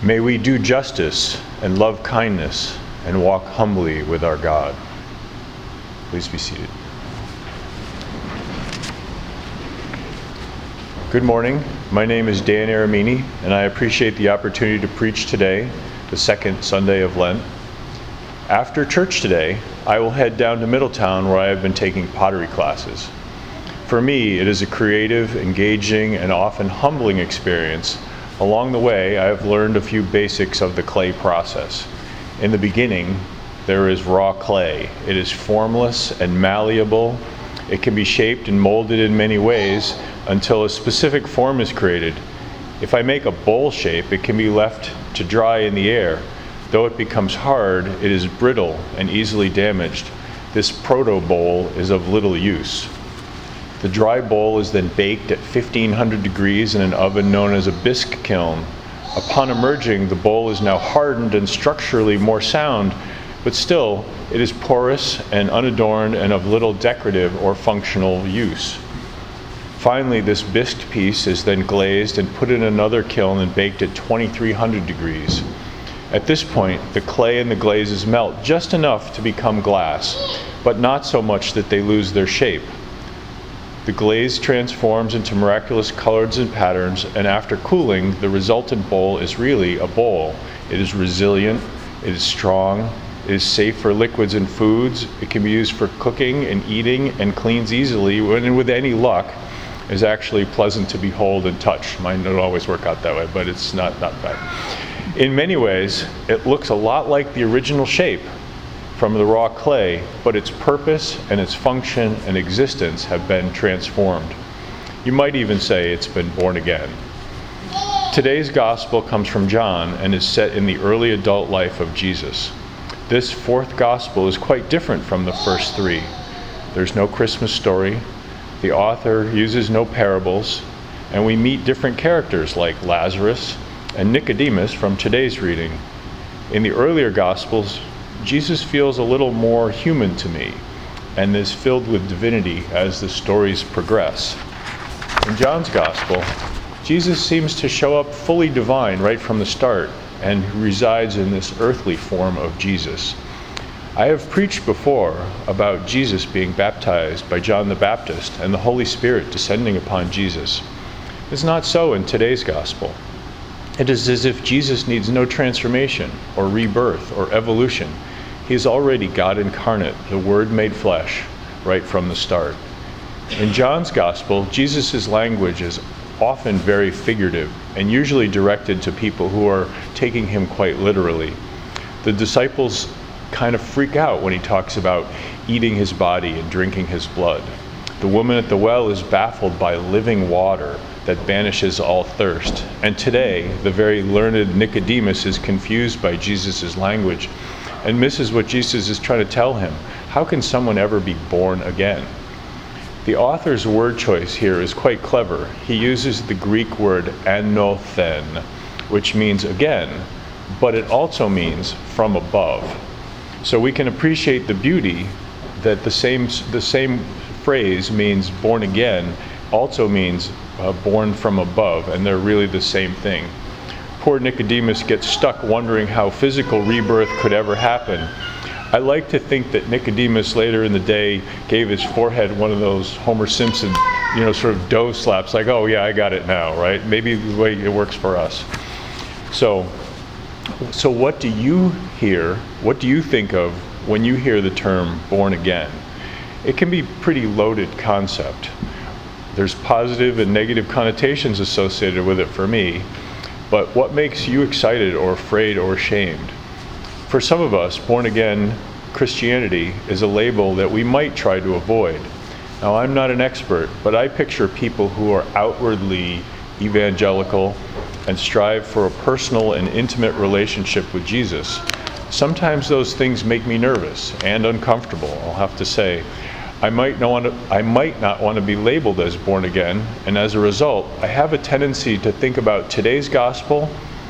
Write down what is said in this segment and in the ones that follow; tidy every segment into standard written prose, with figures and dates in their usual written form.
May we do justice and love kindness and walk humbly with our God. Please be seated. Good morning. My name is Dan Aramini, and I appreciate the opportunity to preach today, the second Sunday of Lent. After church today, I will head down to Middletown where I have been taking pottery classes. For me, it is a creative, engaging, and often humbling experience. Along the way, I have learned a few basics of the clay process. In the beginning, there is raw clay. It is formless and malleable. It can be shaped and molded in many ways until a specific form is created. If I make a bowl shape, it can be left to dry in the air. Though it becomes hard, it is brittle and easily damaged. This proto-bowl is of little use. The dry bowl is then baked at 1500 degrees in an oven known as a bisque kiln. Upon emerging, the bowl is now hardened and structurally more sound, but still, it is porous and unadorned and of little decorative or functional use. Finally, this bisque piece is then glazed and put in another kiln and baked at 2300 degrees. At this point, the clay and the glazes melt just enough to become glass, but not so much that they lose their shape. The glaze transforms into miraculous colors and patterns, and after cooling, the resultant bowl is really a bowl. It is resilient, it is strong, it is safe for liquids and foods, it can be used for cooking and eating, and cleans easily, and with any luck, is actually pleasant to behold and touch. Mine don't always work out that way, but it's not bad. In many ways, it looks a lot like the original shape from the raw clay, but its purpose and its function and existence have been transformed. You might even say it's been born again. Today's gospel comes from John and is set in the early adult life of Jesus. This fourth gospel is quite different from the first three. There's no Christmas story, the author uses no parables, and we meet different characters like Lazarus and Nicodemus from today's reading. In the earlier gospels, Jesus feels a little more human to me and is filled with divinity as the stories progress. In John's gospel, Jesus seems to show up fully divine right from the start and resides in this earthly form of Jesus. I have preached before about Jesus being baptized by John the Baptist and the Holy Spirit descending upon Jesus. It's not so in today's gospel. It is as if Jesus needs no transformation or rebirth or evolution. He is already God incarnate, the Word made flesh, right from the start. In John's Gospel, Jesus' language is often very figurative and usually directed to people who are taking him quite literally. The disciples kind of freak out when he talks about eating his body and drinking his blood. The woman at the well is baffled by living water that banishes all thirst. And today, the very learned Nicodemus is confused by Jesus' language and misses what Jesus is trying to tell him. How can someone ever be born again? The author's word choice here is quite clever. He uses the Greek word anothen, which means again, but it also means from above. So we can appreciate the beauty that the same phrase means born again, also means born from above, and they're really the same thing. Poor Nicodemus gets stuck wondering how physical rebirth could ever happen. I like to think that Nicodemus later in the day gave his forehead one of those Homer Simpson, sort of dough slaps, like, oh yeah, I got it now, right? Maybe the way it works for us. So what do you hear, what do you think of when you hear the term born again? It can be a pretty loaded concept. There's positive and negative connotations associated with it for me. But what makes you excited or afraid or ashamed? For some of us, born again Christianity is a label that we might try to avoid. Now, I'm not an expert, but I picture people who are outwardly evangelical and strive for a personal and intimate relationship with Jesus. Sometimes those things make me nervous and uncomfortable, I'll have to say. I might not want to be labeled as born again, and as a result, I have a tendency to think about today's gospel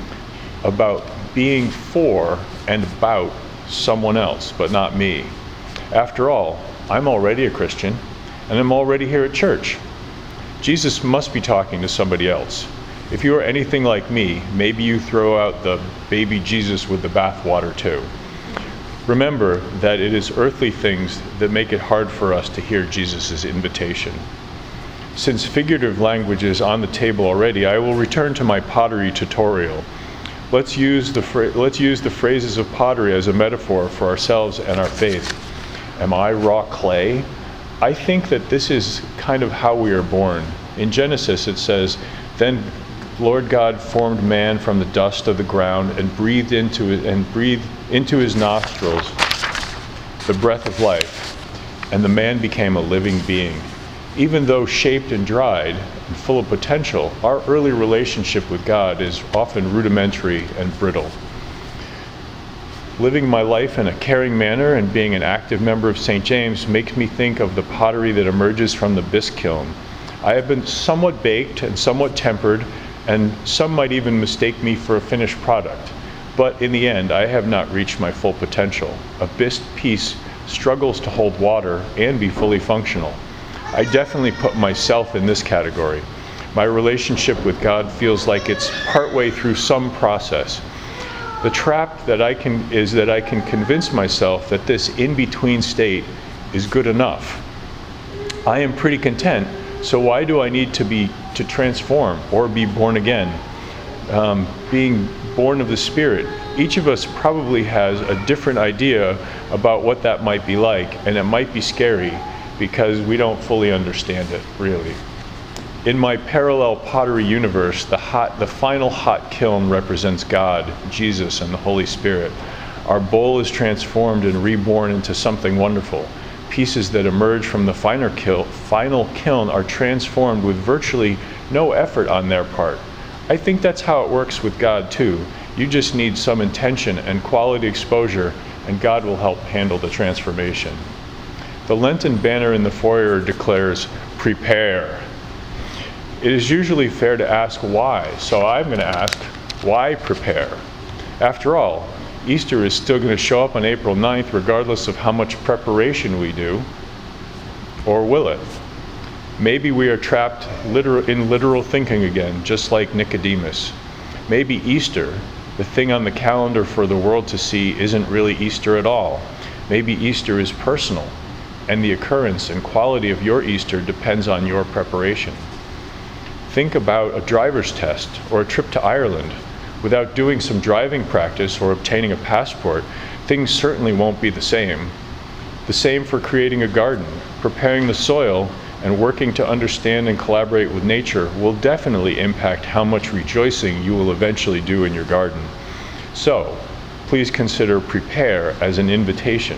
about being for and about someone else, but not me. After all, I'm already a Christian, and I'm already here at church. Jesus must be talking to somebody else. If you are anything like me, maybe you throw out the baby Jesus with the bathwater too. Remember that it is earthly things that make it hard for us to hear Jesus' invitation. Since figurative language is on the table already, I will return to my pottery tutorial. Let's use the phrases of pottery as a metaphor for ourselves and our faith. Am I raw clay? I think that this is kind of how we are born. In Genesis it says, "Then Lord God formed man from the dust of the ground and breathed into his nostrils the breath of life, and the man became a living being." Even though shaped and dried and full of potential, our early relationship with God is often rudimentary and brittle. Living my life in a caring manner and being an active member of St. James makes me think of the pottery that emerges from the bisque kiln. I have been somewhat baked and somewhat tempered, and some might even mistake me for a finished product. But in the end, I have not reached my full potential. A bisque piece struggles to hold water and be fully functional. I definitely put myself in this category. My relationship with God feels like it's partway through some process. The trap is that I can convince myself that this in-between state is good enough. I am pretty content, so why do I need to transform or be born again? Being born of the Spirit, each of us probably has a different idea about what that might be like, and it might be scary because we don't fully understand it, really. In my parallel pottery universe, the final hot kiln represents God, Jesus, and the Holy Spirit. Our bowl is transformed and reborn into something wonderful. Pieces that emerge from the final kiln are transformed with virtually no effort on their part. I think that's how it works with God too. You just need some intention and quality exposure, and God will help handle the transformation. The Lenten banner in the foyer declares, "Prepare." It is usually fair to ask why, so I'm going to ask, why prepare? After all, Easter is still going to show up on April 9th regardless of how much preparation we do, or will it? Maybe we are trapped in literal thinking again, just like Nicodemus. Maybe Easter, the thing on the calendar for the world to see, isn't really Easter at all. Maybe Easter is personal, and the occurrence and quality of your Easter depends on your preparation. Think about a driver's test or a trip to Ireland. Without doing some driving practice or obtaining a passport, things certainly won't be the same. The same for creating a garden. Preparing the soil and working to understand and collaborate with nature will definitely impact how much rejoicing you will eventually do in your garden. So, please consider prepare as an invitation.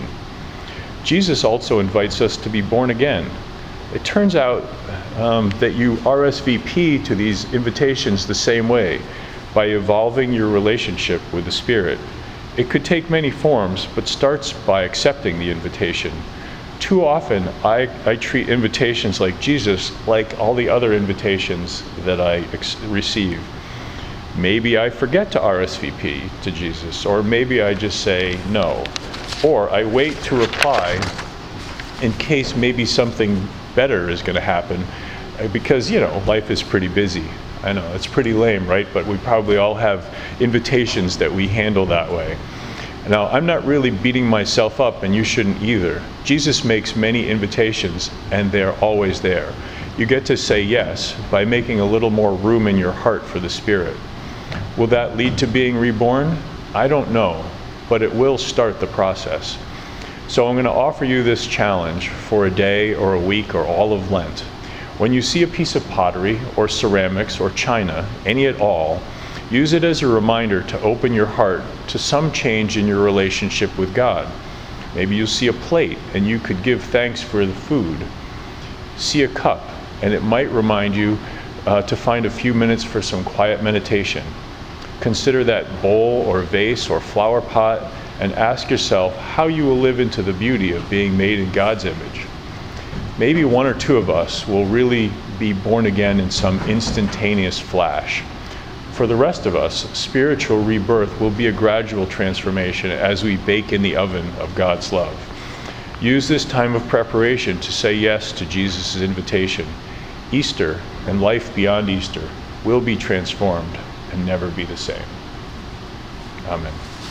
Jesus also invites us to be born again. It turns out that you RSVP to these invitations the same way, by evolving your relationship with the Spirit. It could take many forms, but starts by accepting the invitation. Too often, I treat invitations like Jesus like all the other invitations that I receive. Maybe I forget to RSVP to Jesus, or maybe I just say no. Or I wait to reply in case maybe something better is going to happen, because, life is pretty busy. I know, it's pretty lame, right? But we probably all have invitations that we handle that way. Now, I'm not really beating myself up, and you shouldn't either. Jesus makes many invitations, and they're always there. You get to say yes by making a little more room in your heart for the Spirit. Will that lead to being reborn? I don't know, but it will start the process. So I'm going to offer you this challenge for a day or a week or all of Lent. When you see a piece of pottery or ceramics or china, any at all, use it as a reminder to open your heart to some change in your relationship with God. Maybe you'll see a plate and you could give thanks for the food. See a cup and it might remind you to find a few minutes for some quiet meditation. Consider that bowl or vase or flower pot and ask yourself how you will live into the beauty of being made in God's image. Maybe one or two of us will really be born again in some instantaneous flash. For the rest of us, spiritual rebirth will be a gradual transformation as we bake in the oven of God's love. Use this time of preparation to say yes to Jesus' invitation. Easter and life beyond Easter will be transformed and never be the same. Amen.